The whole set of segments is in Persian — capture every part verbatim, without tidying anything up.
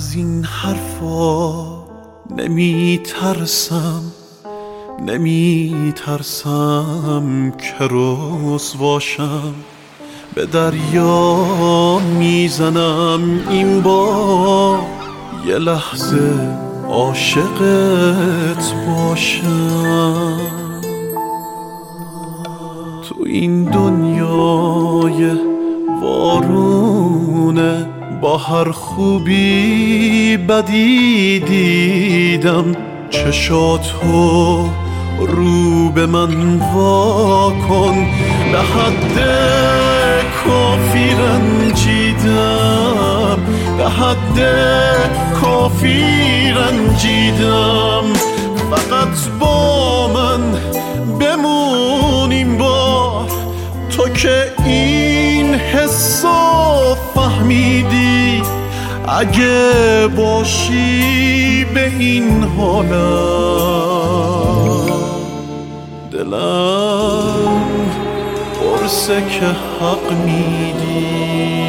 از این حرفا نمی ترسم، نمی ترسم که رسواشم. به دریا میزنم این بار یه لحظه عاشقت باشم. تو این دنیای وارونه با هر خوبی بدی دیدم، چشاتو رو به من واکن. به حد کافی رنجیدم، به حد کافی رنجیدم. فقط با من بمونیم بار، تو که این حسو فهمیدی. اگه باشی به این حالم، دلم قرصه که حق میدی.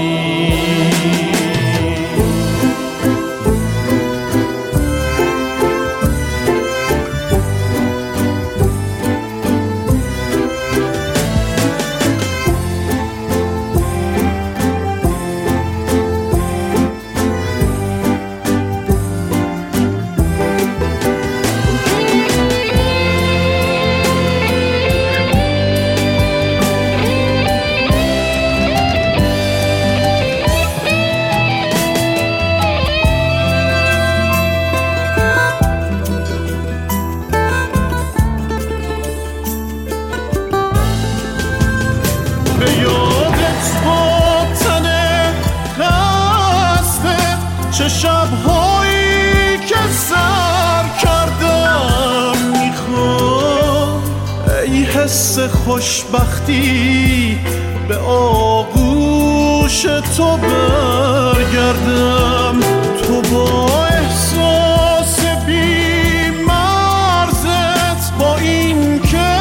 به یادت باتنه قصده چه شبهایی که سر کردم میخوام. ای حس خوشبختی به آغوش تو برگردم. تو با احساس بی مرزت، با این که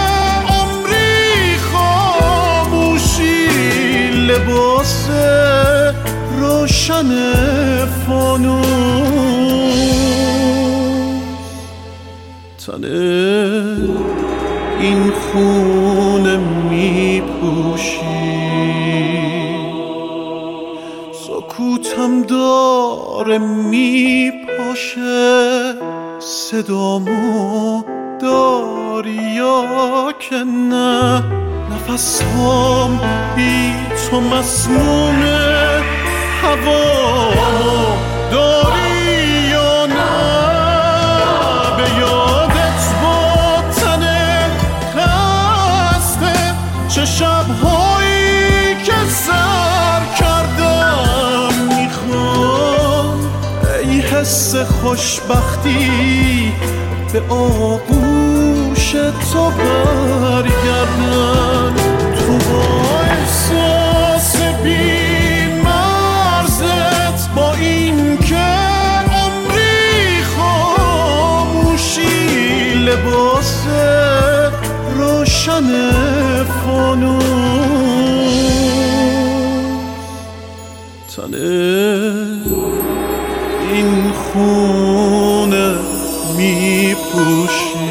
لباس روشن فانوس، تنه این خونه می پوشی. سکوتم داره می پاشه، صدامو داری یا که نه؟ نفسام بی تو مسمومه، هوا داری یا نه؟ به یادت باتنه قصده چه شبهایی که سر کردم میخوام. ای حس خوشبختی به آغوش تو برگردم. تو با احساس بی مرزت، با این که عمری خاموشی، لباس روشن فانوس، تنه این خونه می پوشی.